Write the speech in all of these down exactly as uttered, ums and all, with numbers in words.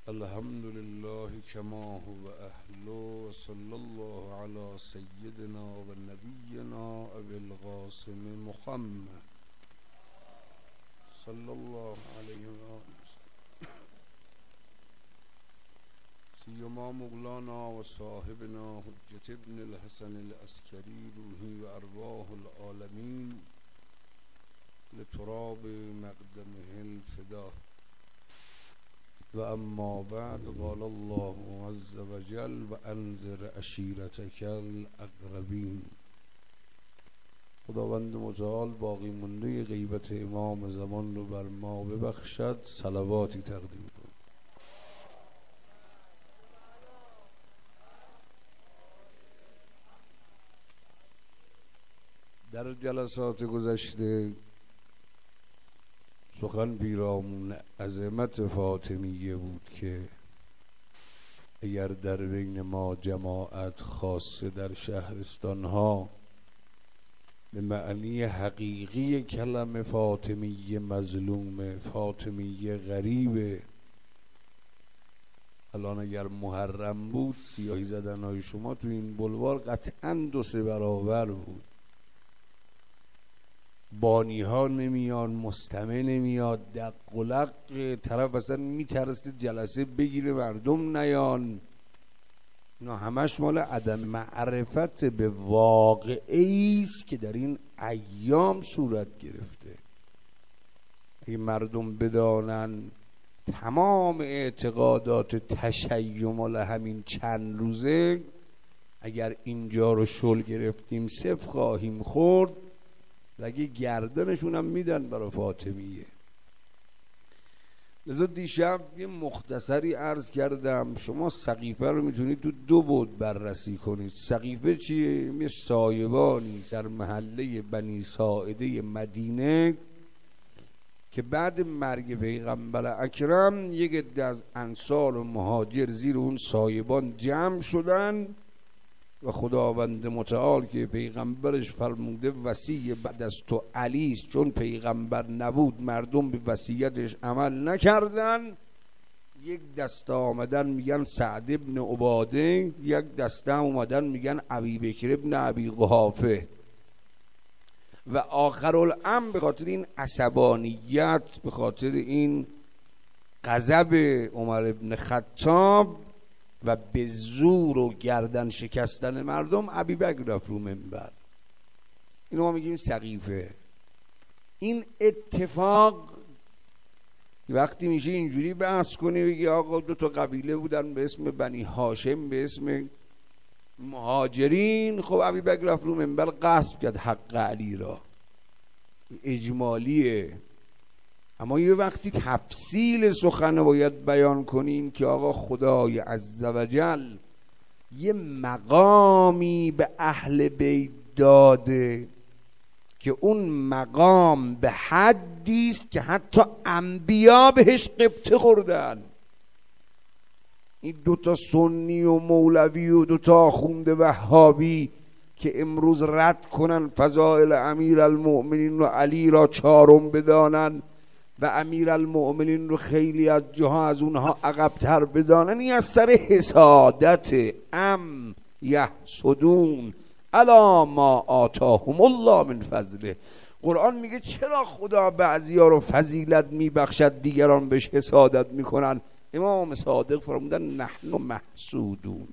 الحمد لله كما هو أهله وصلى الله على سيدنا ونبينا أبي القاسم محمد صلى الله عليه وسلم سيما مولانا وصاحبنا حجة ابن الحسن العسكري روحي وأرواح العالمين لتراب مقدمه الفداء. و اما بعد قال الله عز وجل و انذر عشیرتک الاقربین. خداوند متعال باقی مونده غیبت امام زمان رو بر ما ببخشد. صلواتی تقدیم کن. در جلسات گذشته سخن پیرامون عظمت فاطمیه بود که اگر در بین ما جماعت خاصه در شهرستان ها به معنی حقیقی کلمه فاطمیه مظلوم، فاطمیه غریبه، الان اگر محرم بود سیاهی زدنهای شما تو این بلوار قطعا دو سه برابر بود. بانی ها نمیان، مستمع نمیاد، دق و لق، طرف اصلا میترسید جلسه بگیره مردم نیان. اینا همش مال عدم معرفت به واقعی است که در این ایام صورت گرفته. اگه مردم بدانن تمام اعتقادات تشیع مال همین چند روزه، اگر اینجا رو شل گرفتیم صفر خواهیم خورد. اگه گردنشون هم میدن برای فاطمیه. لذا دیشب یه مختصری عرض کردم، شما سقیفه رو میتونید تو دو بود بررسی کنید. سقیفه چیه؟ یه سایبانی در محله بنی ساعده مدینه که بعد مرگ پیغمبر اکرم یک عده از انصار و مهاجر زیر اون سایبان جمع شدن و خداوند متعال که پیغمبرش فرموده وصی بعد از تو علی است، چون پیغمبر نبود مردم به وصیتش عمل نکردن. یک دسته آمدن میگن سعد ابن عباده، یک دسته اومدن میگن ابی بکر ابن ابی قحافه، و آخرالامر به خاطر این عصبانیت، به خاطر این غضب عمر ابن خطاب و به زور و گردن شکستن مردم، ابوبکر رفت رو منبر. اینو ما میگیم سقیفه. این اتفاق وقتی میشه اینجوری بحث کنی بگی آقا دو تا قبیله بودن به اسم بنی هاشم به اسم مهاجرین، خب ابوبکر رفت رو منبر غصب کرد حق علی را، اجمالیه. اما یه وقتی تفصیل سخن باید بیان کنیم که آقا خدای عزوجل یه مقامی به اهل بیت داده که اون مقام به حدی است که حتی انبیا بهش غبطه خوردن. این دوتا سنی و مولوی و دوتا آخوند وهابی که امروز رد کنن فضائل امیر المؤمنین و علی را چارم بدانن و امیر المؤمنین رو خیلی از جاها از اونها عقب‌تر بدانن، این از سر حسادت. ام یحسدون الا ما آتاهم الله من فضله. قرآن میگه چرا خدا بعضیا رو فضیلت میبخشد دیگران بهش حسادت میکنن. امام صادق فرمودن نحن محسودون،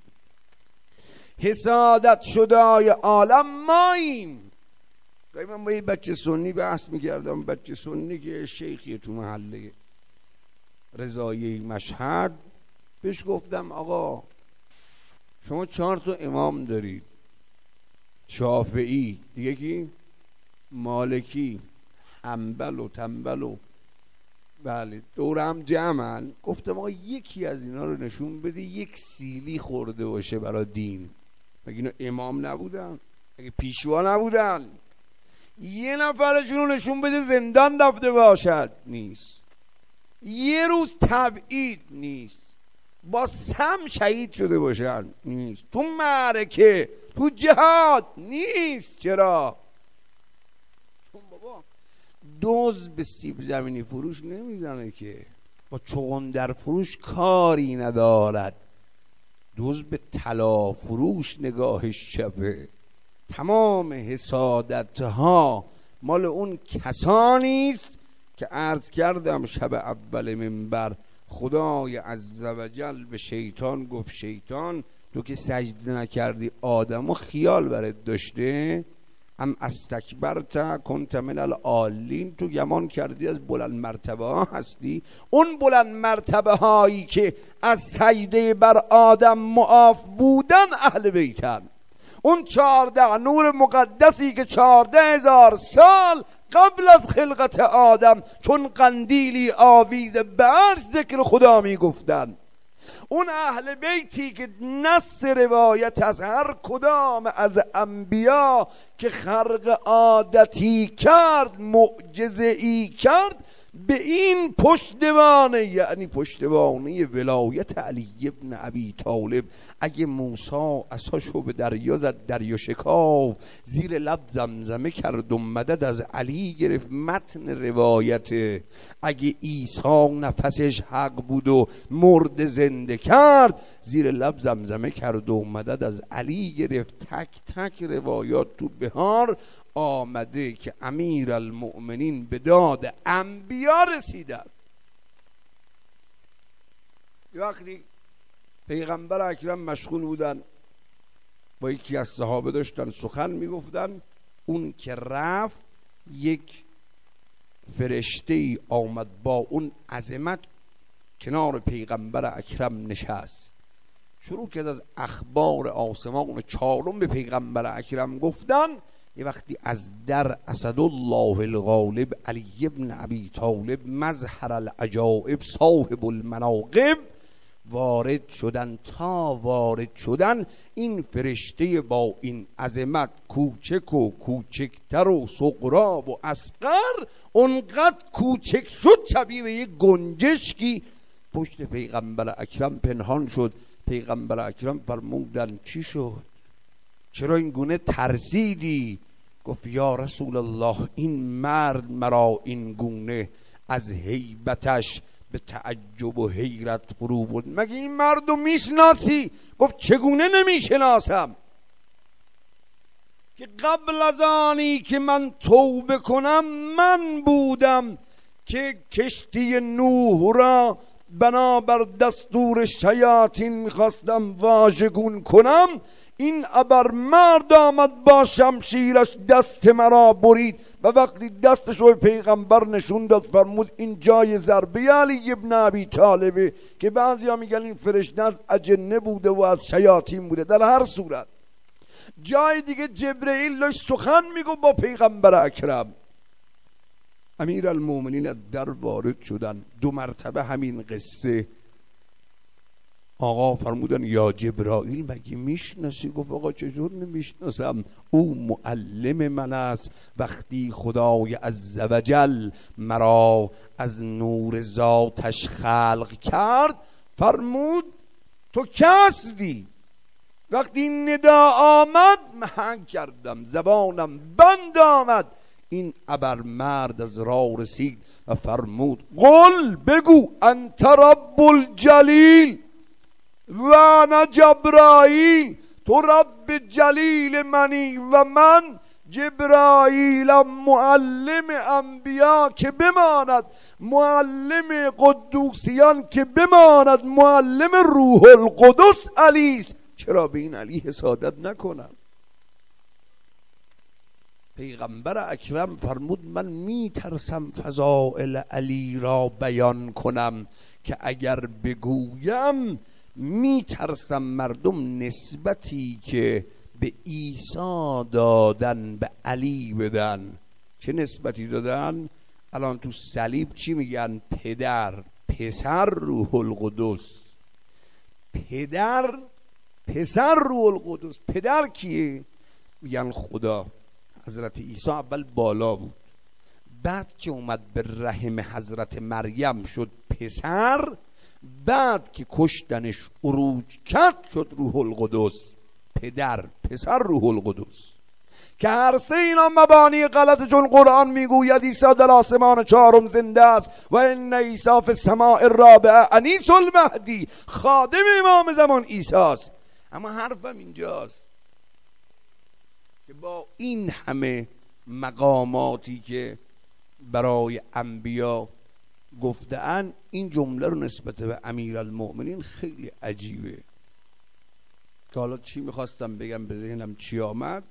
حسادت شدای عالم ماییم. من با یه بچه سنی بحث میکردم، بچه سنی که شیخی تو محله رضایی مشهد، بهش گفتم آقا شما چهار تا امام دارید، شافعی دیگه کی؟ مالکی، حنبل و تنبل و بله دورم جمعن. گفتم آقا یکی از اینا رو نشون بده یک سیلی خورده باشه برای دین. مگه اینا امام نبودن؟ مگه پیشوا نبودن؟ یه نفرشون رو نشون بده زندان رفته باشد، نیست. یه روز تبعید، نیست. با سم شهید شده باشد، نیست. تو معرکه، تو جهاد، نیست. چرا؟ چون بابا دوز به سیب زمینی فروش نمیزنه که. با چغندر فروش کاری ندارد، دوز به طلا فروش نگاهش چپه. تمام حسادت ها مال اون کسانی است که عرض کردم شب اول منبر خدای عزوجل به شیطان گفت شیطان تو که سجده نکردی آدم و خیال برات داشته، ام استکبرت کنت من العالین، تو گمان کردی از بلند مرتبه ها هستی. اون بلند مرتبه هایی که از سجده بر آدم معاف بودن اهل بیتن. اون چهارده نور مقدسی که چهارده هزار سال قبل از خلقت آدم چون قندیلی آویز برش ذکر خدا می گفتن. اون اهل بیتی که نص روایت از هر کدام از انبیا که خرق عادتی کرد معجزه ای کرد به این پشتوانه، یعنی پشتوانه ولایت علی ابن ابی طالب. اگه موسی عصاشو به دریا زد دریا شکاف، زیر لب زمزمه کرد و مدد از علی گرفت، متن روایته. اگه عیسی نفسش حق بود و مرد زنده کرد، زیر لب زمزمه کرد و مدد از علی گرفت. تک تک روایات تو بهار آمده که امیر المؤمنین به داد انبیا رسیدن. یه وقتی پیغمبر اکرم مشغول بودن با یکی از صحابه داشتن سخن میگفتن، اون که رفت یک فرشته ای آمد با اون عظمت کنار پیغمبر اکرم نشست، شروع کرد از اخبار آسمان چهارم به پیغمبر اکرم گفتن. یه وقتی از در اسدالله الغالب علی ابن ابی طالب مظهر العجائب صاحب المناقب وارد شدن. تا وارد شدن این فرشته با این عظمت کوچک و کوچکتر و صغرا و اصغر اونقدر کوچک شد شبیه به یک گنجشکی پشت پیغمبر اکرم پنهان شد. پیغمبر اکرم فرمودن چی شد؟ چرا این گونه ترسیدی؟ گفت یا رسول الله این مرد مرا این گونه از هیبتش به تعجب و حیرت فرو برد. مگه این مرد رو میشناسی؟ گفت چگونه نمیشناسم که قبل از آنی که من توبه کنم من بودم که کشتی نوح را بنابر دستور شیاطین میخواستم واژگون کنم. این ابر مرد آمد با شمشیرش دست مرا برید و وقتی دستش رو پیغمبر نشون داد فرمود این جای ضربه علی ابن ابی طالبه، که بعضی ها میگن این فرشته از اجنه بوده و از شیاطین بوده. در هر صورت جای دیگه جبرئیل داشت سخن میگو با پیغمبر اکرم. امیر المومنین از در وارد شدن، دو مرتبه همین قصه. آقا فرمودن یا جبرائیل مگه میشناسی؟ گفت آقا چجور نمیشناسم، او معلم من است. وقتی خدای عزوجل مرا از نور ذاتش خلق کرد فرمود تو کسدی. وقتی این ندا آمد محنگ کردم، زبانم بند آمد. این ابرمرد از راه رسید و فرمود قل بگو انت رب الجلیل و انا جبرائیل، تو رب جلیل منی و من جبرائیلم، معلم انبیا که بماند، معلم قدوسیان که بماند، معلم روح القدس علیست. چرا به این علی حسادت نکنم؟ پیغمبر اکرم فرمود من می ترسم فضائل علی را بیان کنم که اگر بگویم می ترسم مردم نسبتی که به عیسی دادن به علی بدن. چه نسبتی دادن؟ الان تو صلیب چی میگن؟ پدر، پسر، روح القدس. پدر، پسر، روح القدس. پدر کیه؟ میگن خدا. حضرت عیسی اول بالا بود، بعد که اومد به رحم حضرت مریم شد پسر، بعد که کشتنش عروج کرد شد روح القدس. پدر، پسر، روح القدس. که هر سه اینا مبانی غلط، چون قرآن میگوید عیسی در آسمان چهارم زنده است و ان عیسی فی السماء الرابعه انیس المهدی، خادم امام زمان عیسی است. اما حرفم اینجاست که با این همه مقاماتی که برای انبیا گفته‌اند، این جمله رو نسبت به امیرالمؤمنین خیلی عجیبه. که حالا چی میخواستم بگم، به ذهنم چی آمد،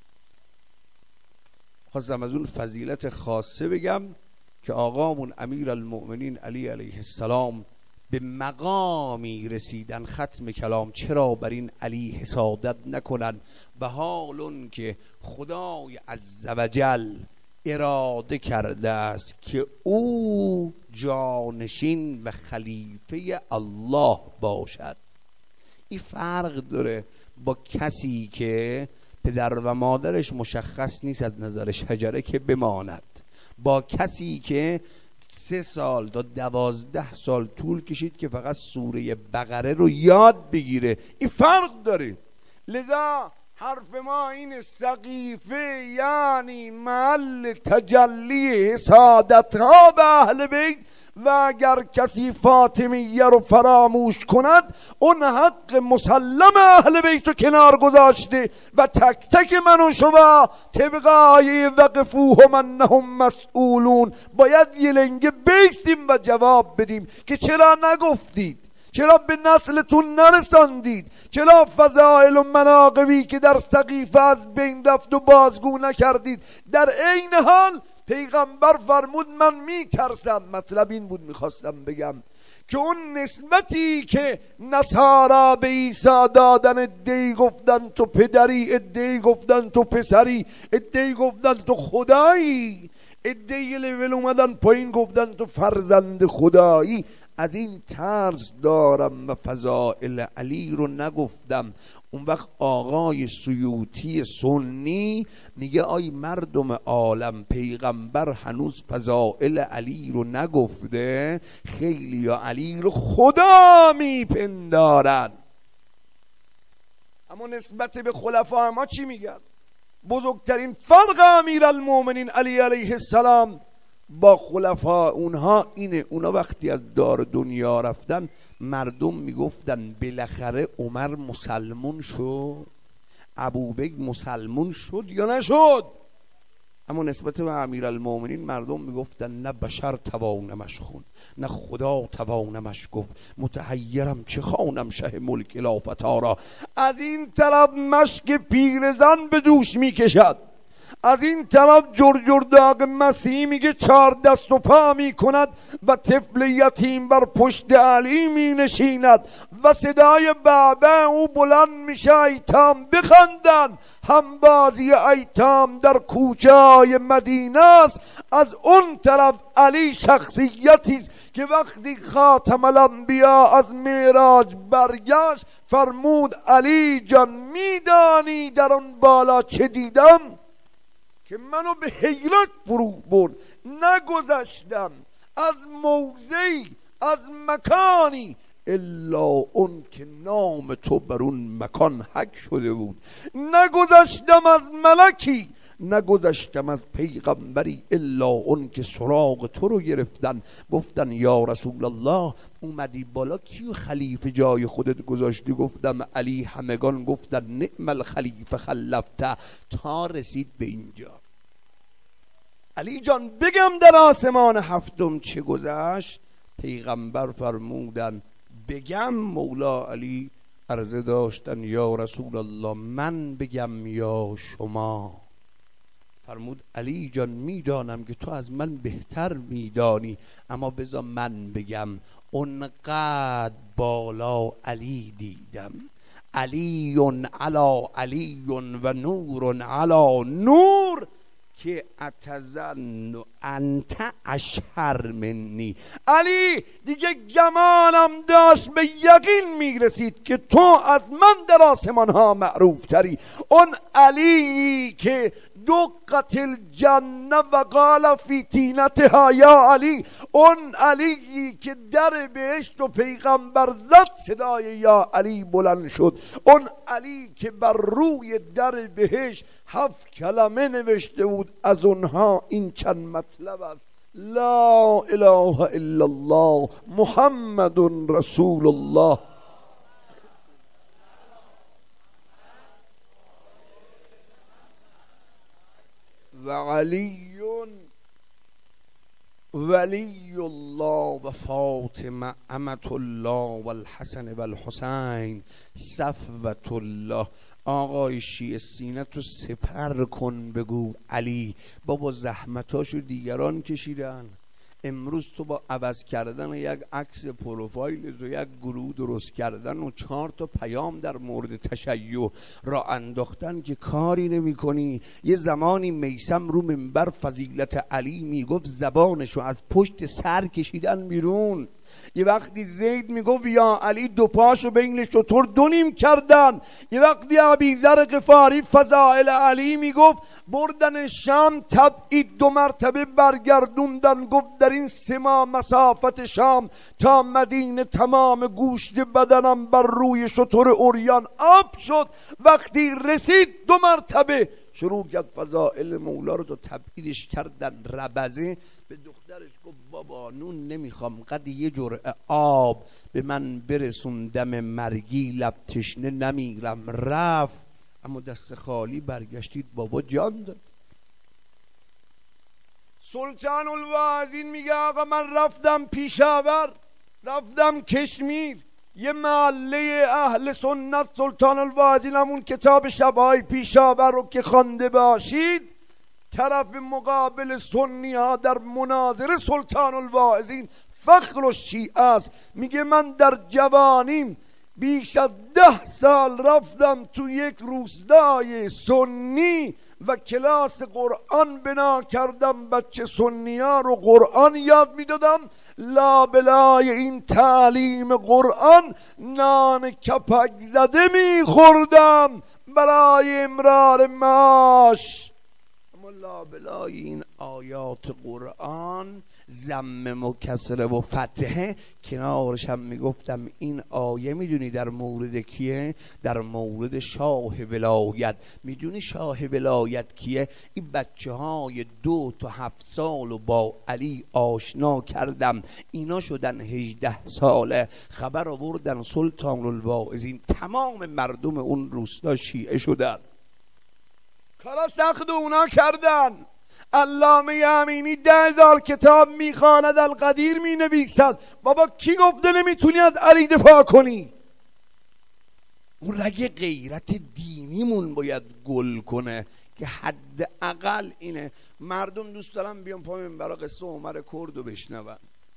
خواستم از اون فضیلت خاصه بگم که آقامون امیرالمؤمنین علی علیه السلام به مقامی رسیدن ختم کلام. چرا بر این علی حسادت نکنن، به حال اون که خدای عزوجل اراده کرده است که او جانشین و خلیفه الله باشد. این فرق داره با کسی که پدر و مادرش مشخص نیست از نظر شجره که بماند، با کسی که سه سال تا دوازده سال طول کشید که فقط سوره بقره رو یاد بگیره. این فرق داره. لذا حرف ما این سقیفه یعنی محل تجلی حسادت ها به اهل بیت، و اگر کسی فاطمیه رو فراموش کند اون حق مسلم اهل بیت رو کنار گذاشته و تک تک من و شما طبق آیه وقفوهم انهم مسئولون باید یه لنگه بیستیم و جواب بدیم که چرا نگفتید، چرا به نسلتون نرساندید، چرا فضائل و مناقبی که در سقیفه از بین رفت و بازگو نکردید. در عین حال پیغمبر فرمود من میترسم، مطلب این بود میخواستم بگم که اون نسبتی که نصارا به عیسی دادن، ادعی گفتن تو پدری، ادعی گفتن تو پسری، ادعی گفتن تو خدایی، ادعی لول اومدن پایین گفتن تو فرزند خدایی، از این ترس دارم و فضائل علی رو نگفتم. اون وقت آقای سیوطی سنی میگه آی مردم عالم، پیغمبر هنوز فضائل علی رو نگفته، خیلی یا علی رو خدا میپندارن. اما نسبت به خلفای ما چی میگن؟ بزرگترین فرق امیرالمؤمنین علی علیه السلام با خلفا اونها اینه، اونا وقتی از دار دنیا رفتن مردم میگفتن بالاخره عمر مسلمون شد، ابوبکر مسلمون شد یا نشد. اما نسبت به امیرالمؤمنین مردم میگفتن نه بشر توانمش خون، نه خدا توانمش گفت، متحیرم چه خوانم شه ملک لافتا را. از این طرف مشک پیرزن به دوش میکشد، از این طرف جرجرداغ مسیح میگه چار دست و پا میکند و طفل یتیم بر پشت علی می نشیند و صدای بابا او بلند میشه ایتام بخندن. هم بازی ایتام در کوچه های مدینه است. از اون طرف علی شخصیتی است که وقتی خاتم الانبیا از معراج برگشت فرمود علی جان میدانی در اون بالا چه دیدم که منو به حیرت فرو برد. نگذشتم از موضعی، از مکانی الا اون که نام تو بر اون مکان حک شده بود. نگذشتم از ملکی، نگذشتم از پیغمبری الا اون که سراغ تو رو گرفتن، گفتن یا رسول الله اومدی بالا کیو خلیفه جای خودت گذاشتی؟ گفتم علی. همگان گفتن نعم الخلیفه خلفته، تا رسید به اینجا. علی جان بگم در آسمان هفتم چه گذشت؟ پیغمبر فرمودن بگم؟ مولا علی عرضه داشتن یا رسول الله من بگم یا شما؟ فرمود علی جان میدانم که تو از من بهتر میدانی، اما بذار من بگم. اونقدر بالا علی دیدم، علی علی علی و نور علی نور، که اتظن انت اشهر منی. علی دیگه گمانم داشت به یقین میرسید که تو از من در آسمان ها معروف تری. اون علی که دقت الجنه و قال فی تینتها یا علی، اون علی که در بهشت و پیغمبر زد صدای یا علی بلند شد، اون علی که بر روی در بهشت هفت کلمه نوشته بود، از اونها این چند مطلب است: لا اله الا الله محمد رسول الله. و علی ولی الله و فاطمه امة الله و الحسن و الحسین صفوة الله. آقای شیعه سینت رو سپر کن، بگو علی بابا زحمتاشو دیگران کشیدن، امروز تو با عوض کردن یک عکس پروفایل و یک گروه درست کردن و چهار تا پیام در مورد تشیع را انداختن که کاری نمی کنی. یه زمانی میثم رو منبر فضیلت علی میگفت زبانشو از پشت سر کشیدن بیرون. یه وقتی زید میگفت یا علی دو پاشو بین شتر دو نیم کردن. یه وقتی ابیذر غفاری فضائل علی میگفت بردن شام تبعید دو مرتبه برگردوندن، گفت در این سه ماه مسافت شام تا مدینه تمام گوشت بدنم بر روی شتر اوریان آب شد. وقتی رسید دو مرتبه شروع کرد فضائل مولا رو تو تبعیدش کردن. ربزه به دخترش گفت بابا نون نمیخوام، قد یه جرعه آب به من برسون، دم مرگی لب تشنه نمیرم. رفت اما دست خالی برگشتید، بابا جان داد. سلطان الواعظین میگه آقا من رفتم پیشاور، رفتم کشمیر، یه محله اهل سنت. سلطان الواعظین همون کتاب شبهای پیشاور رو که خوانده باشید، طرف مقابل سنی ها در مناظره سلطان الواعظین فخر الشیعه است. میگه من در جوانیم بیش از ده سال رفتم تو یک روستای سنی و کلاس قرآن بنا کردم، بچه سنی ها رو قرآن یاد میدادم. لابلای این تعلیم قرآن نان کپک زده میخوردم برای امرار معاش. لابلای این آیات قرآن ضم و کسره و فتحه کنارش هم میگفتم این آیه میدونی در مورد کیه؟ در مورد شاه ولایت. میدونی شاه ولایت کیه؟ این بچه های دو تا هفت سال و با علی آشنا کردم، اینا شدن هجده ساله. خبر آوردن سلطان الواعظین تمام مردم اون روستا شیعه شدن. کارا سخت اونا کردن. علامه امینی ده هزار کتاب میخواند، القدیر مینویسد. بابا کی گفته نمیتونی از علی دفاع کنی؟ اون رگ غیرت دینیمون باید گل کنه که حداقل اینه. مردم دوست دارن بیان پای منبر قصه عمر کرد رو بشنون.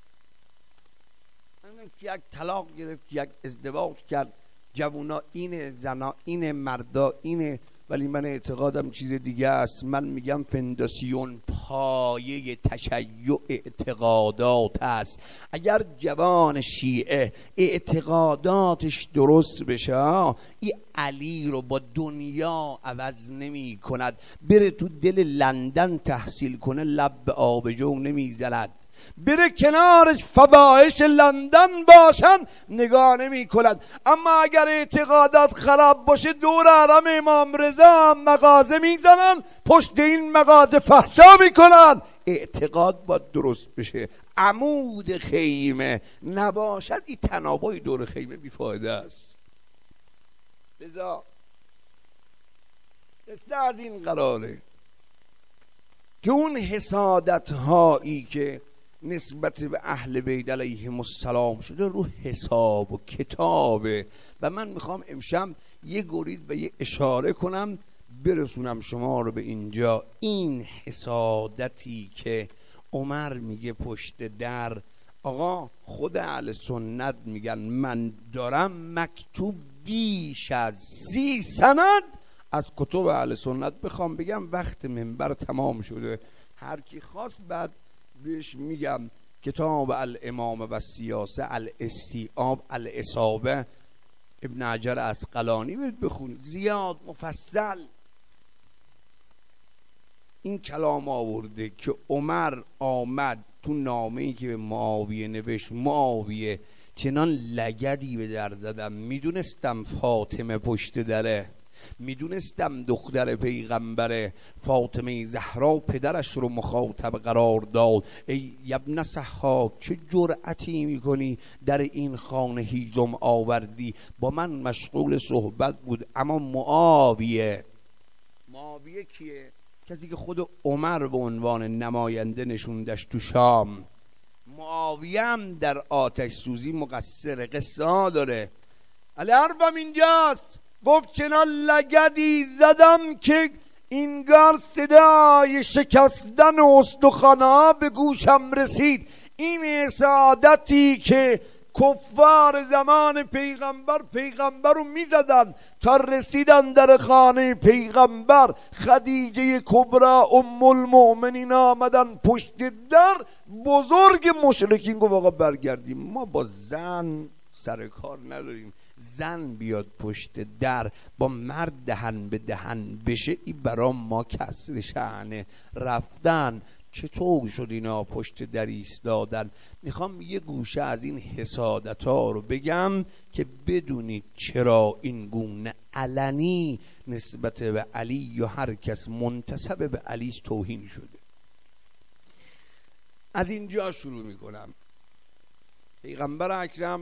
که یک طلاق گرفت، یک ازدواج کرد، جوونا اینه، زنا اینه، مردا اینه. ولی من اعتقادم چیز دیگه است. من میگم فنداسیون پایه تشیع اعتقادات است. اگر جوان شیعه اعتقاداتش درست بشه، این علی رو با دنیا عوض نمی کند. بره تو دل لندن تحصیل کنه لب به آبجو نمی زند، بره کنارش فواحش لندن باشن نگاه نمی کند. اما اگر اعتقادات خراب باشه دور حرم امام رضا هم مغازه میزنن، پشت این مغازه فحشا میکنن. اعتقاد باید درست بشه. عمود خیمه نباشد، این تنابای دور خیمه بیفایده است. لذا قصه از این قراره که اون حسادت هایی که نسبت به اهل بیت علیهم السلام شده رو حساب و کتابه. و من میخوام امشب یه گریز و یه اشاره کنم برسونم شما رو به اینجا. این حسادتی که عمر میگه پشت در، آقا خود اهل سنت میگن من دارم مکتوب بیش از سی سند از کتب اهل سنت بخوام بگم وقت منبر تمام شده. هر کی خواست بعد بهش میگم کتاب الامام و سیاسه الاستیعاب الاصابه ابن حجر عسقلانی برید بخونید، زیاد مفصل این کلام آورده که عمر آمد تو نامه‌ای که به معاویه نوشت، معاویه چنان لگدی به در زدم، میدونستم فاطمه پشت دره، میدونستم دختر پیغمبره، فاطمه زهرا پدرش رو مخاطب قرار داد. ای ابن سحاک چه جرأتی میکنی در این خانه هیزم آوردی؟ با من مشغول صحبت بود. اما معاویه، معاویه کیه؟ کسی که خود عمر به عنوان نماینده نشوندش تو شام. معاویه هم در آتش سوزی مقصره، قصه ها داره. علی حرفم اینجاست، گفت چنان لگدی زدم که اینگار صدای شکستن استخوان‌ها به گوشم رسید. این حسادتی که کفار زمان پیغمبر پیغمبر رو میزدن تا رسیدن در خانه پیغمبر، خدیجه کبرا ام المؤمنین آمدن پشت در، بزرگ مشرکین گفت آقا برگردیم، ما با زن سر کار نداریم، زن بیاد پشت در با مرد دهن به دهن بشه، این برا ما کسر شأنه. رفتن چطور شد اینا پشت در ایستادن؟ میخوام یه گوشه از این حسادت ها رو بگم که بدونید چرا این گونه علنی نسبت به علی یا هر کس منتسب به علی توهین شده. از اینجا شروع میکنم. پیغمبر اکرم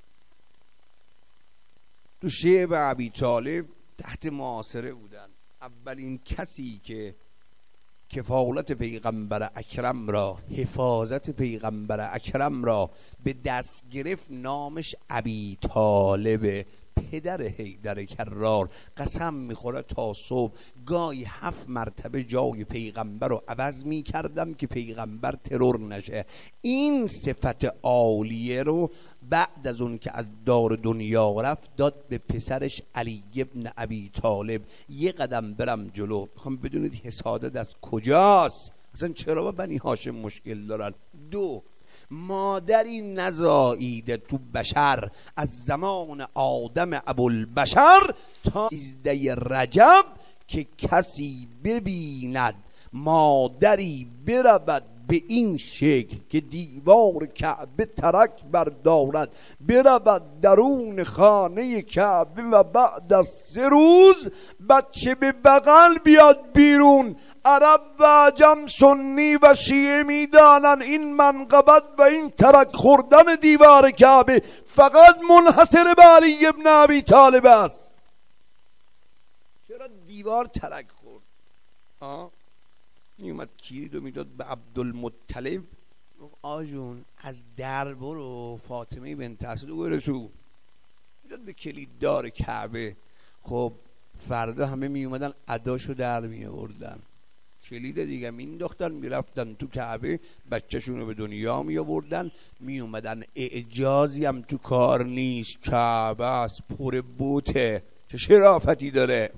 تو شیب ابی طالب تحت معاصره بودن. اولین کسی که کفالت پیغمبر اکرم را، حفاظت پیغمبر اکرم را به دست گرفت نامش ابی طالب، پدر حیدر کرار. قسم میخوره تا صبح گاهی هفت مرتبه جای پیغمبر رو عوض میکردم که پیغمبر ترور نشه. این صفت عالیه رو بعد از اون که از دار دنیا رفت داد به پسرش علی ابن ابی طالب. یه قدم برم جلو، میخوام بدونید حسادت از کجاست، اصلا چرا با بنی هاشم مشکل دارن. دو، مادری نزاییده تو بشر از زمان آدم ابوالبشر تا سیزده رجب که کسی ببیند مادری برود به این شکل که دیوار کعبه ترک بردارد، برود درون خانه کعبه و بعد از سه روز بچه به بغل بیاد بیرون. عرب و عجم، سنی و شیعه میدانن این منقبت و این ترک خوردن دیوار کعبه فقط منحصر به علی ابن ابی طالب است. چرا دیوار ترک خورد؟ آه میومد کلید و میداد به عبدالمطلب، آجون از در برو فاطمه بنت اسد بره تو، میداد به کلید دار کعبه. خب فردا همه میومدن اداشو در میآوردن، کلید دیگه مینداختن میرفتن تو کعبه، بچه‌شونو به دنیا میآوردن، میومدن. اعجازی هم تو کار نیست، کعبه است پر بوته، چه شرافتی داره.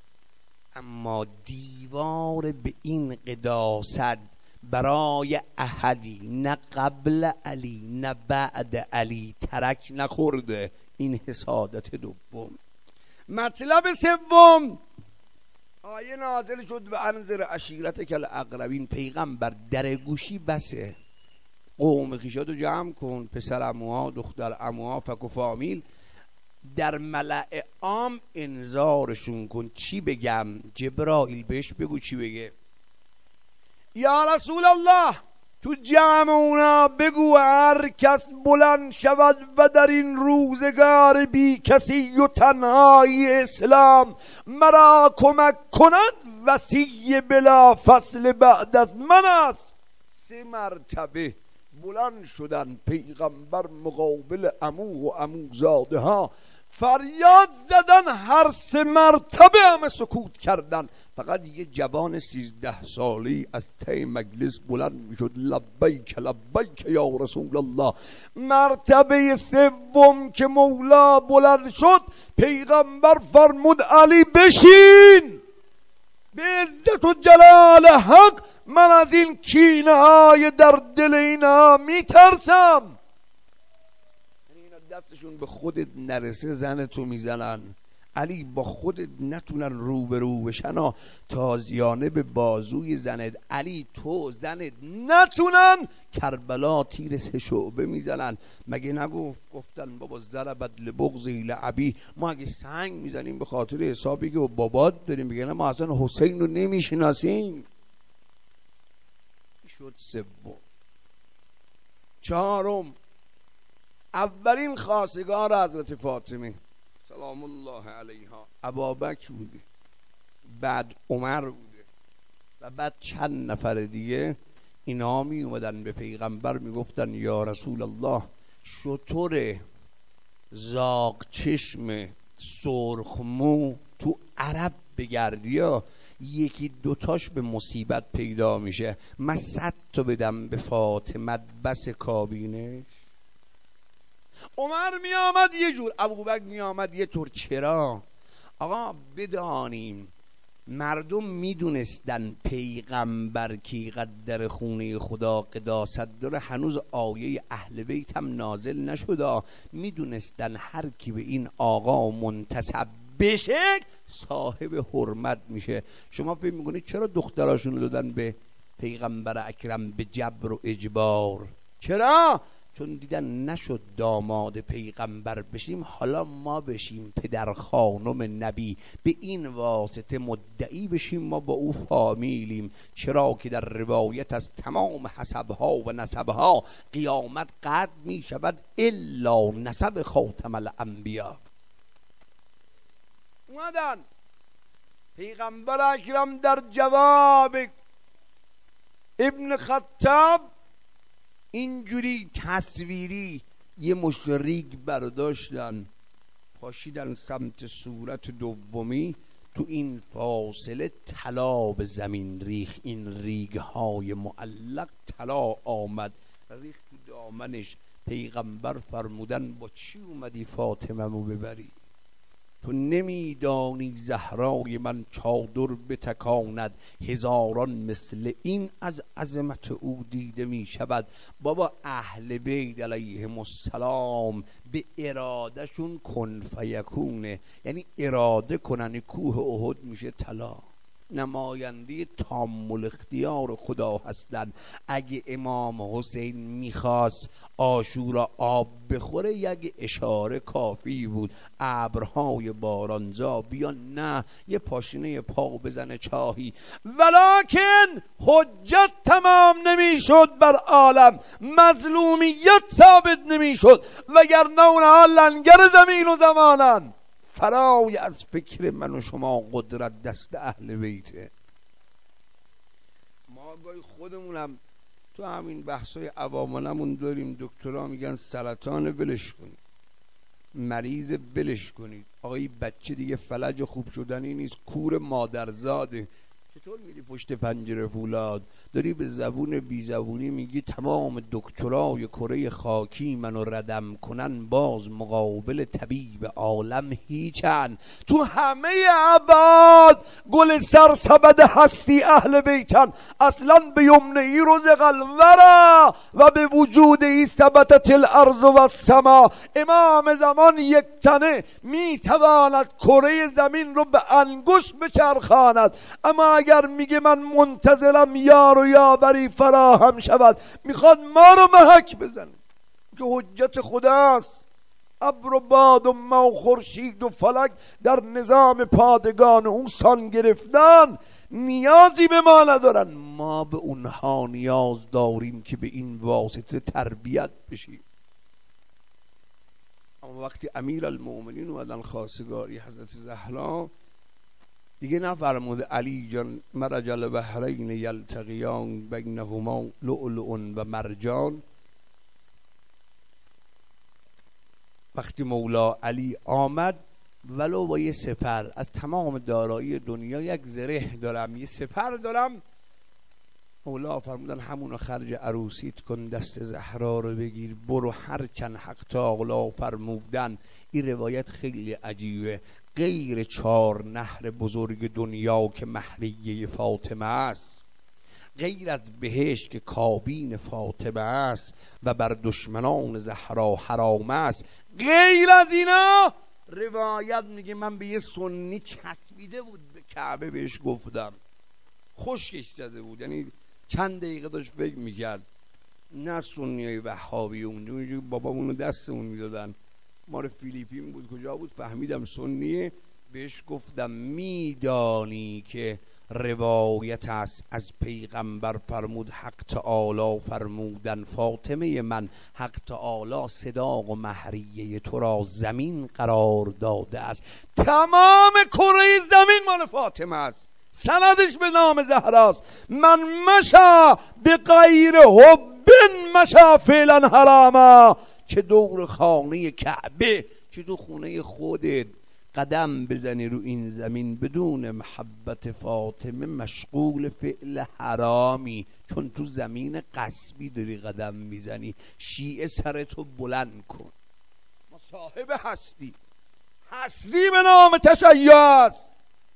اما دیوار به این قداست برای احدی نه قبل علی نه بعد علی ترک نخورده. این حسادت دوم. مطلب سوم، آیه نازل شد و انذر عشیرتک الاقربین. پیغمبر در گوشی بسه، قوم خویشاتو جمع کن، پسر عموها دختر عموها فک و فامیل، در ملأ عام انذارشون کن. چی بگم؟ جبرائیل بهش بگو چی بگه. یا رسول الله تو جمع اونا بگو هر کس بلند شود و در این روزگار بی کسی و تنهای اسلام مرا کمک کند، وصی بلا فصل بعد از من است. سه مرتبه بلند شدن پیغمبر مقابل عمو و عموزاده ها، فریاد زدن، هر سه مرتبه همه سکوت کردن. فقط یه جوان سیزده سالی از ته مجلس بلند میشد، لبیک لبیک یا رسول الله. مرتبه سوم که مولا بلند شد، پیغمبر فرمود علی بشین، به عزت و جلال حق من از این کینه های در دل اینا میترسم. اینا دستشون به خودت نرسه زن تو میزنن. علی با خودت نتونن رو به رو بشن، تازیانه به بازوی زنت. علی تو زنت نتونن کربلا تیر سه شعبه میزنن. مگه نگفت گفتن بابا ضربت لبغضی لعبی، ما اگه سنگ میزنیم به خاطر حسابی که بابات داریم، بگه نه ما اصلا حسین رو نمیشناسیم. شد سوم. چهارم، اولین خواستگار حضرت فاطمه سلام الله علیها ابابکر بوده، بعد عمر بوده و بعد چند نفر دیگه. اینا می اومدن به پیغمبر میگفتن یا رسول الله شطور زاغ چشم سرخمو تو عرب بگردی یا یکی دوتاش به مصیبت پیدا میشه، من صد تا بدم به فاطمه بس کابینش. عمر می آمد یه جور، ابوبکر می آمد یه طور. چرا؟ آقا بدانیم مردم میدونستن پیغمبر کی قدر خونه خدا قداست داره، هنوز آیه اهل بیت هم نازل نشده. میدونستن هر کی به این آقا منتسب بشه صاحب حرمت میشه. شما فکر میکنید چرا دختراشون دادن به پیغمبر اکرم به جبر و اجبار؟ چرا؟ چون دیدن نشد داماد پیغمبر بشیم، حالا ما بشیم پدر خانم نبی، به این واسطه مدعی بشیم ما با او فامیلیم. چرا که در روایت از تمام حسبها و نسبها قیامت قد می شود الا نسب خاتم الانبیا. اومدن پیغمبر اکرم در جواب ابن خطاب اینجوری تصویری یه مشت ریگ برداشتن پاشیدن سمت صورت دومی، تو این فاصله طلا به زمین ریخ. این ریگ های معلق طلا آمد ریخ تو دامنش. پیغمبر فرمودن با چی اومدی فاطمه مو ببری؟ تو نمیدانی زهرای من چادر بتکاند، هزاران مثل این از عظمت او دیده می شود. بابا اهل بیت علیهم السلام به اراده شون کن فیکونه، یعنی اراده کنن کوه احد میشه طلا. نماینده تام الاختیار خدا هستند. اگه امام حسین میخواست عاشورا آب بخوره یک اشاره کافی بود، ابرهای بارانزا بیان، نه یه پاشنه پا بزنه چاهی. ولکن حجت تمام نمیشد بر عالم، مظلومیت ثابت نمیشد، وگرنه اونها لنگر زمین و زمانن. فرای از فکر من و شما قدرت دست اهل بیته. ما گاهی خودمونم تو همین بحثای عوامانمون داریم، دکترها میگن سرطان بلش کنید، مریض بلش کنید. آقای بچه دیگه فلج خوب شدنی نیست، کور مادرزاده. چطور میری پشت پنجره فولاد داری به زبون بی زبونی میگی تمام دکترای کره خاکی منو ردم کنن، باز مقابل طبیب عالم هیچن. تو همه عباد گل سرسبد هستی اهل بیتن، اصلا به یمنه ای رزق الورا و به وجود ای ثبتت الارض و السما. امام زمان یک تنه میتواند کره زمین رو به انگوش بچرخاند، اما اگر میگه من منتظرم یار و یاوری فراهم شود، میخواد ما رو محک بزنه که حجت خداست. ابر و باد و ما و خورشید و فلک در نظام پادگان اون سان گرفتن، نیازی به ما ندارن، ما به اونها نیاز داریم که به این واسطه تربیت بشیم. اما وقتی امیر المؤمنین اومدن خواستگاری حضرت زهرا، دیگه نفرمود علی جان مرج البحرین یلتقیان بینهما لؤلؤ و مرجان. وقتی مولا علی آمد ولو با یه سپر، از تمام دارایی دنیا یک زره دارم، یه سپر دارم، مولا فرمودن همونو خرج عروسیت کن، دست زهرا رو بگیر برو، هر چند حق تعالی فرمودن. این روایت خیلی عجیبه. غیر چهار نهر بزرگ دنیا که مهریه فاطمه است، غیر از بهشت که کابین فاطمه است و بر دشمنان زهرا حرام است، غیر از اینا روایت میگه من به یه سنی چسبیده بود به کعبه، بهش گفتم خشکش زده بود، یعنی چند دقیقه داشت فکر میکرد. نه سنی های وهابی اونجا بابامونو دستمون میدادن، ما رو فیلیپین بود کجا بود فهمیدم سنیه، بهش گفتم میدانی که روایت است از پیغمبر فرمود حق تعالی فرمودن فاطمه من حق تعالی صداق و مهریه تو را زمین قرار داده است، تمام کره زمین مال فاطمه است، سندش به نام زهراست. من مشا به غیر حب مشا فعلا حراما، که دور خانه کعبه چه تو خونه خودت قدم بزنی رو این زمین بدون محبت فاطمه مشغول فعل حرامی، چون تو زمین غصبی داری قدم میزنی. شیعه سرتو بلند کن، ما صاحب هستی، هستی به نام تشیع است.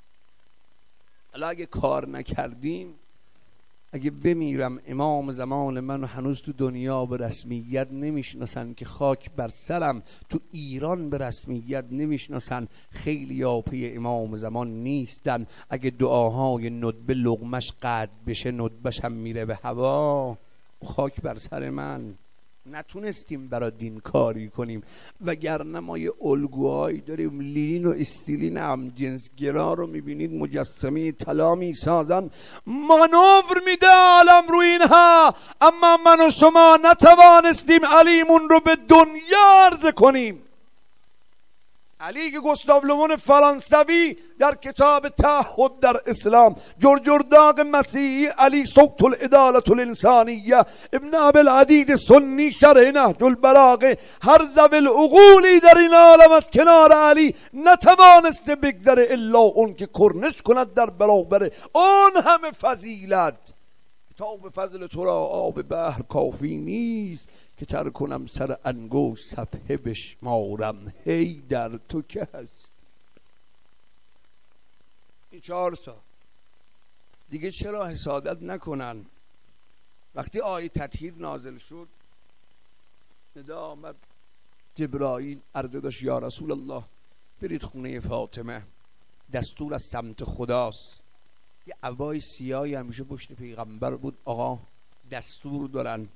حالا اگه کار نکردیم، اگه بمیرم امام زمان منو هنوز تو دنیا به رسمیت نمیشناسن که خاک بر سرم، تو ایران به رسمیت نمیشناسن، خیلی یا پی امام زمان نیستن. اگه دعاهای ندبه لقمش قطع بشه ندبش هم میره به هوا، خاک بر سر من. نتونستیم برای دین کاری کنیم، وگرنه ما یه الگوهایی داریم. لین و استیلین هم جنسگرا رو میبینید مجسمه طلا میسازن، مانور میده عالم رو اینها، اما من و شما نتوانستیم علیمون رو به دنیا عرضه کنیم. علی که گوستاو لومون فرانسوی در کتاب تعهد در اسلام، جرجرداغ مسیحی علی صوت العدالة الانسانیه، ابن ابوالعدید سنی شرح نهج البلاغه، هر ذوی العقولی در این عالم از کنار علی نتوانسته بگذره الا اون که کرنش کند در برابر اون همه فضیلت. تا به فضل تو را آب بحر کافی نیست که تر کنم سر انگوش صفحه بشمارم، هی در تو که هست. این چهار تا دیگه چرا حسادت نکنن؟ وقتی آیه تطهیر نازل شد ندا آمد جبرائیل عرضه داشت یا رسول الله برید خونه فاطمه، دستور از سمت خداست. یه عبای سیاهی همیشه پشت پیغمبر بود، آقا دستور دارن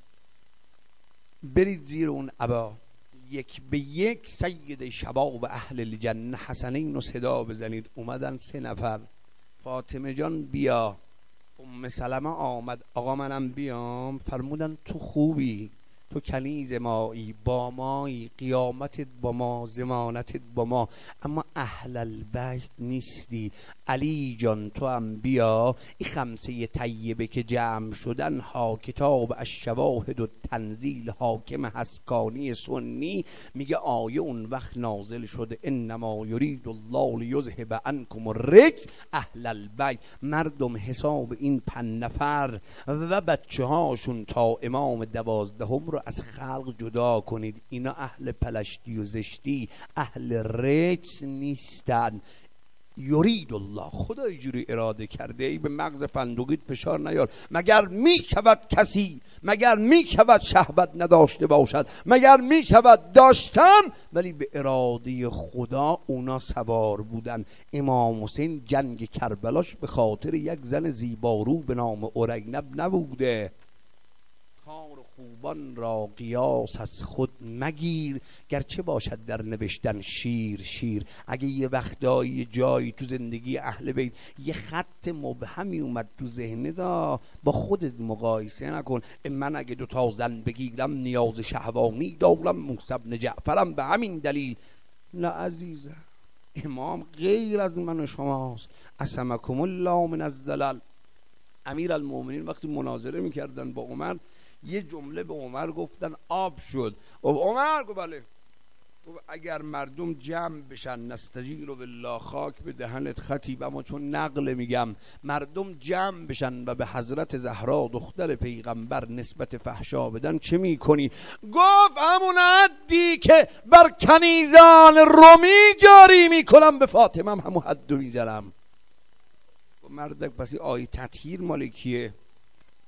برید زیر اون عبا، یک به یک سید شباب اهل الجنه حسنین رو صدا بزنید. اومدن سه نفر، فاطمه جان بیا، ام سلمه آمد، آقا منم بیام. فرمودن تو خوبی، تو کنیز مایی، با مایی، قیامتت با ما، زمانتت با ما، اما اهل البیت نیستی. علی جان تو هم بیا. این خمسه طیبه که جمع شدن ها، کتاب الشواهد و تنزیل حاکم حسکانی سنی میگه آیه اون وقت نازل شده انما یرید الله لیذهب عنکم الرجس اهل البیت. مردم حساب این پنج نفر و بچه هاشون تا امام دوازدهم رو از خلق جدا کنید. اینا اهل پلشتی و زشتی، اهل رجس نیستن. یرید الله، خدا اینجوری اراده کرده. ای به مغز فندقیت فشار نیار. مگر می شود کسی، مگر می شود شهوت نداشته باشد، مگر می شود داشتن ولی به اراده خدا اونا سوار بودن. امام حسین جنگ کربلاش به خاطر یک زن زیبارو به نام ارینب نبوده. کار خوبان را قیاس از خود مگیر، گرچه باشد در نوشتن شیر شیر. اگه یه وقتایی جایی تو زندگی اهل بیت یه خط مبهمی اومد تو ذهنت، با خودت مقایسه نکن. من اگه دو تا زن بگیرم نیاز شهوانی دارم، موسی بن جعفرم به همین دلیل. نه عزیزم، امام غیر از من و شماست. عصمکم الله من الزلل. امیر المؤمنین وقتی مناظره میکردن با عمر، یه جمله به عمر گفتن آب شد. و عمر گفت بله، اگر مردم جمع بشن نستجیل و بالله خاک به دهنت خطیب، اما چون نقل میگم مردم جمع بشن و به حضرت زهرا دختر پیغمبر نسبت فحشا بدن چه میکنی؟ گفت همون حدی که بر کنیزان رومی جاری میکنم به فاطمه هم همون حد رو میذارم. مردک پسی آیه تطهیر مالکیه.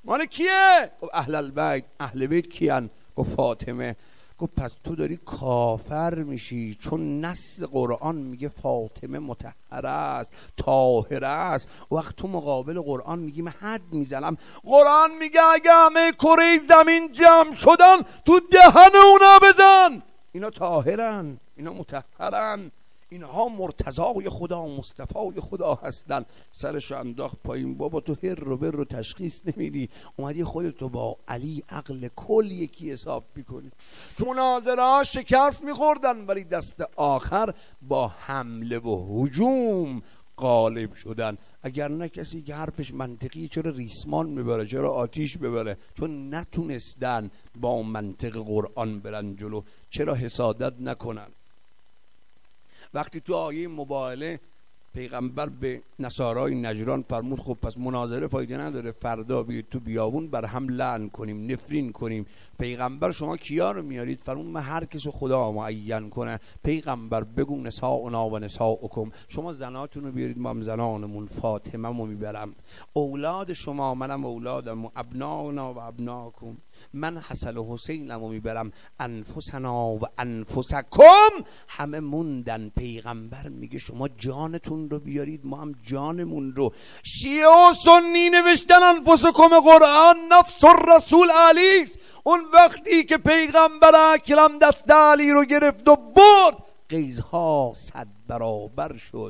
مال کیه؟ گفت اهل البیت. اهل بیت کیان؟ گفت فاطمه. گفت پس تو داری کافر میشی، چون نص قرآن میگه فاطمه مطهره است، طاهره است. وقت تو مقابل قرآن میگی من حد میزنم. قرآن میگه اگه همه کره زمین جمع شدن تو دهن اونا بزن، اینا طاهرن، اینا مطهرن، اینها مرتضای خدا، مصطفای خدا هستن. سرشو انداخت پایین. بابا تو هر رو بر رو تشخیص نمیدی، اومدی خودتو با علی عقل کل یکی حساب میکنی. تو مناظره ها شکست میخوردن ولی دست آخر با حمله و هجوم غالب شدن. اگر نه کسی که حرفش منطقی چرا ریسمان میبره، چرا آتیش ببره؟ چون نتونستن با منطق قرآن برن جلو. چرا حسادت نکنن؟ وقتی تو آیه مباهله پیغمبر به نصارای نجران فرمود خب پس مناظره فایده نداره، فردا بیاید تو بیابون بر هم لعن کنیم، نفرین کنیم. پیغمبر شما کیا رو میارید؟ فرمود من هر کسو خدا معین کنه. پیغمبر بگو نساؤنا و نساؤکم، شما زناتون رو بیارید ما هم زنانمون. فاطمه مو میبرم. اولاد شما منم اولادم، و ابنانا و ابناکم، من حسن و حسینم رو میبرم. انفسنا و انفسکم، همه موندن. پیغمبر میگه شما جانتون رو بیارید ما هم جانمون رو. شیعه و سنی نوشتن انفسکم قرآن نفس الرسول علیست. اون وقتی که پیغمبر اکرم دست علی رو گرفت و برد، قیزها صد برابر شد.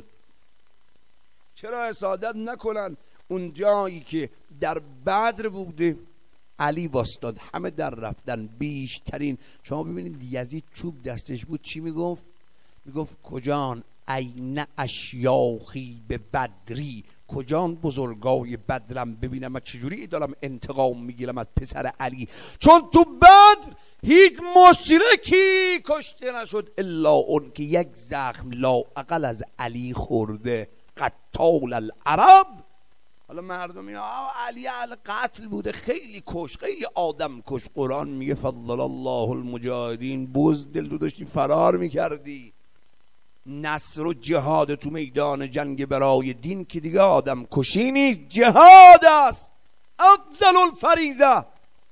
چرا حسادت نکنن؟ اون جایی که در بدر بوده علی واستاد، همه در رفتن بیشترین. شما ببینید یزید چوب دستش بود چی میگفت؟ میگفت کجان عین اشیاخی به بدری، کجان بزرگای بدرم ببینم من چجوری دارم انتقام میگیرم از پسر علی. چون تو بدر هیچ مشرکی کشته نشد الا اون که یک زخم لا اقل از علی خورده. قتال العرب. حالا مردم میگن علی اهل قتل بوده، خیلی کش، خیلی آدم کش. قرآن میگه فضل الله المجاهدین. بز دل تو داشتی فرار میکردی. نصر و جهاد تو میدان جنگ برای دین که دیگه آدم کشی نیست، جهاد است. افضل الفریضه.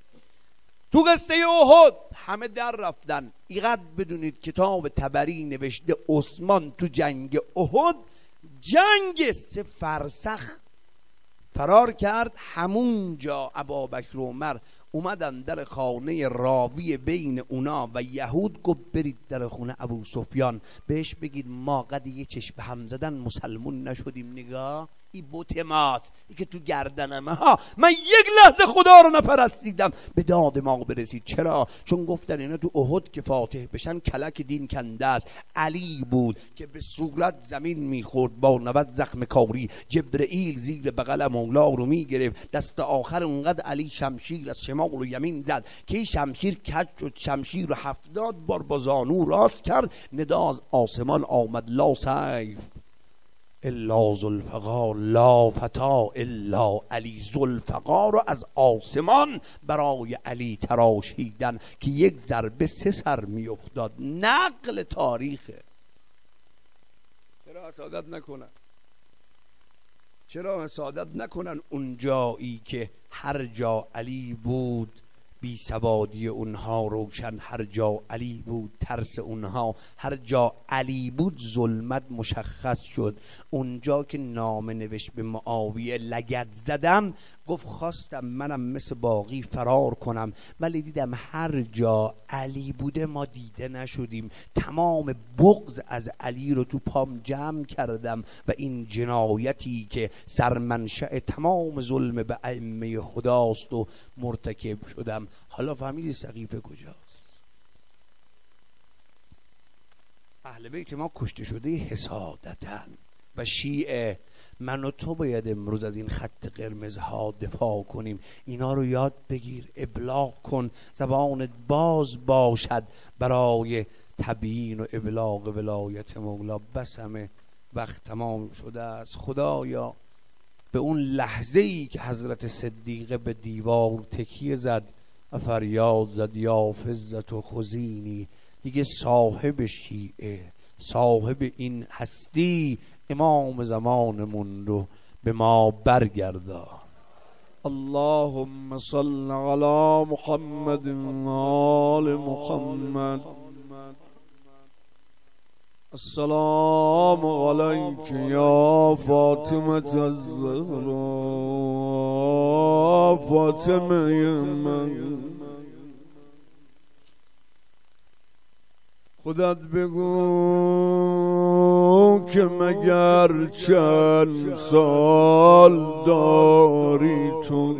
تو قصه احد همه در رفتن. اینقدر بدونید کتاب طبری نوشته عثمان تو جنگ احد، جنگ سه فرسخ فرار کرد. همونجا ابابکر و عمر اومدن در خانه راوی بین اونا و یهود، گفت برید در خونه ابو سفیان بهش بگید ما قد یه چشم به هم زدن مسلمون نشدیم. نگاه ای بوت مات، ای که تو گردنمه ها، من یک لحظه خدا رو نپرستیدم. به داد ما برسید. چرا؟ چون گفتن اینا تو احد که فاتح بشن کلک دین کنده است. علی بود که به صورت زمین میخورد با نود زخم کاری. جبرئیل زیر بغل مولا رو میگرفت. دست آخر اونقدر علی شمشیر از شمال و یمین زد که این شمشیر کج شد. شمشیر رو هفتاد بار با زانو راست کرد. ندا از آسمان آمد لا سیف الا ذوالفقار، لا فتا الا علی. ذوالفقار رو از آسمان برای علی تراشیدن که یک ضربه سه سر می افتاد. نقل تاریخه. چرا حسادت نکنن؟ چرا حسادت نکنن؟ اون جایی که هر جا علی بود بی سوادی اونها روشن، هر جا علی بود ترس اونها، هر جا علی بود ظلمت مشخص شد. اونجا که نامه نوشت به معاویه لگد زدم، گفت خواستم منم مثل باقی فرار کنم ولی دیدم هر جا علی بوده ما دیده نشدیم. تمام بغض از علی رو تو پام جمع کردم و این جنایتی که سرمنشأ تمام ظلم به ائمه هداست و مرتکب شدم. حالا فهمیدی سقیفه کجاست؟ اهل بیت ما کشته شده حسادتن و شیعه. من و تو باید امروز از این خط قرمزها دفاع کنیم. اینا رو یاد بگیر، ابلاغ کن، زبانت باز باشد برای تبیین و ابلاغ ولایت مولا. بس همه وقت تمام شده است. خدایا به اون لحظه ای که حضرت صدیقه به دیوار تکیه زد و فریاد زد یا فزت و خزینی، دیگه صاحب شیعه، صاحب این هستی، امام زمانمون رو به ما برگردان. اللهم صل على محمد وآل محمد. السلام عليك يا فاطمة الزهراء فاطمة من خودت بگو که مگر چند سال داری تو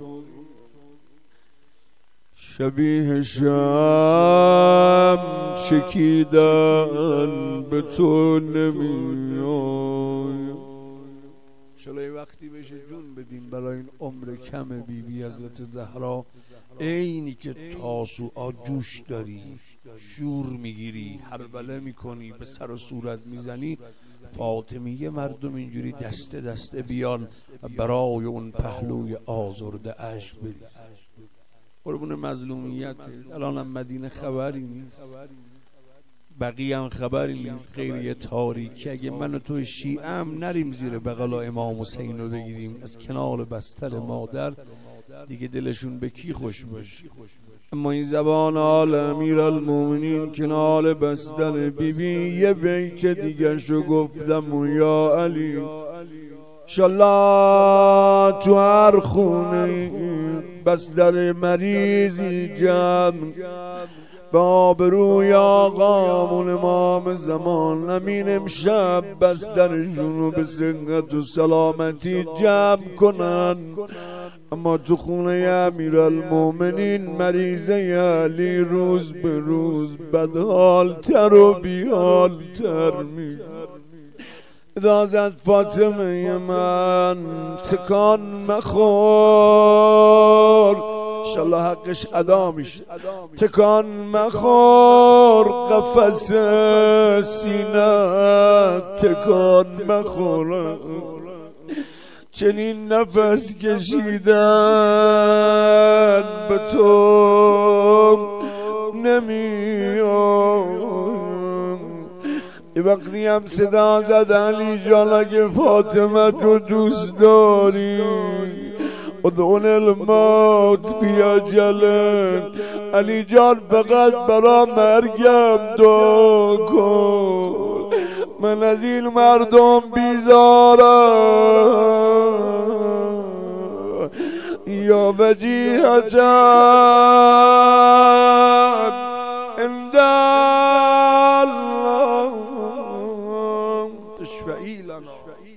شبیه شم چکیدن به تو نمیای. شلای وقتی بشه جون بدیم برای این عمر کم بی بی حضرت زهرا، اینی که تاسوعا جوش داری، شور میگیری، هربله میکنی، به سر و صورت میزنی، فاطمیه مردم اینجوری دسته دسته بیان و برای اون پهلوی آزرده اشک بریزن. قربون مظلومیت. الان هم مدینه خبری نیست، بقیه هم خبری نیست، خیلی تاریکی. اگه من و تو شیعه هم نریم زیر بغل امام حسین رو بگیریم از کنار بستر مادر، دیگه دلشون به کی خوش باشه. اما این زبان آل امیر المومنین کنار بستر بی بی یه بیت دیگه شو گفتم و یا علی انشالله تو هر خونه بستر مریضی جمع به آبروی آقامون امام زمان امین امشب بسترشون رو به صحت و سلامتی جمع کنن. اما تو خونه امیرالمومنین مریضه علی روز به روز بدحالتر و بیحالتر می ازت فاطمه من تکان مخور، انشالله حقش ادا میشه. تکان مخور قفس سینه تکان مخور، چنین نفس کشیدن به تو نمیاد. یه وقتی هم صدا زد علی جان اگه فاطمه تو دوست داری ادعون الموت فی اجله، علی جان فقط برا مرگم دعا کن، من از این مردم بیزارم. یا وجیهتن عند الله اشفعی لنا.